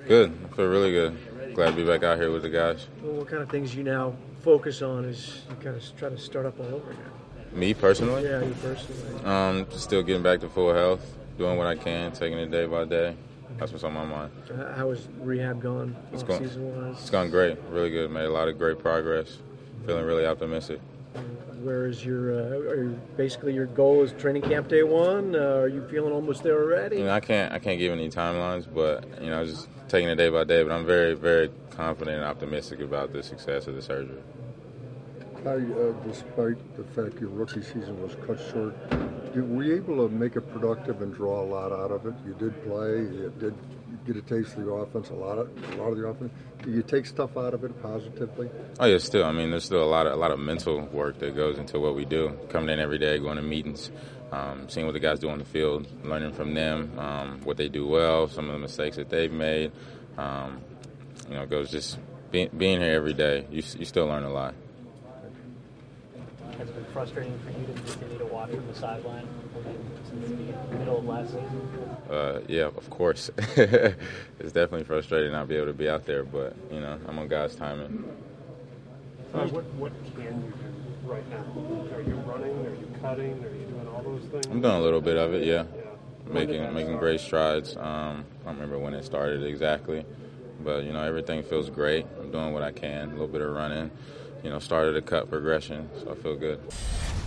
Good. I feel really good. Glad to be back out here with the guys. Well, what kind of things you now focus on as you kind of try to start up all over again? Me personally? Yeah, you personally. Just still getting back to full health, doing what I can, taking it day by day. That's what's on my mind. How has rehab gone off-season-wise? It's gone great, really good. Made a lot of great progress. Feeling really optimistic. Where is basically your goal is training camp day one? Are you feeling almost there already? I can't give any timelines, but just taking it day by day. But I'm very, very confident and optimistic about the success of the surgery. Ty, despite the fact your rookie season was cut short, were you able to make it productive and draw a lot out of it? You did play, you did get a taste of the offense, a lot of the offense. Do you take stuff out of it positively? Oh yeah, still. I mean, there's still a lot of mental work that goes into what we do. Coming in every day, going to meetings, seeing what the guys do on the field, learning from them, what they do well, some of the mistakes that they've made. Goes just being here every day. You still learn a lot. Has it been frustrating for you to continue to watch from the sideline since the middle of last season? Yeah, of course. It's definitely frustrating not be able to be out there, but I'm on God's timing. What can you do right now? Are you running? Are you cutting? Are you doing all those things? I'm doing a little bit of it, yeah. Making great strides. I don't remember when it started exactly, but everything feels great. I'm doing what I can. A little bit of running. Started a cut progression, so I feel good.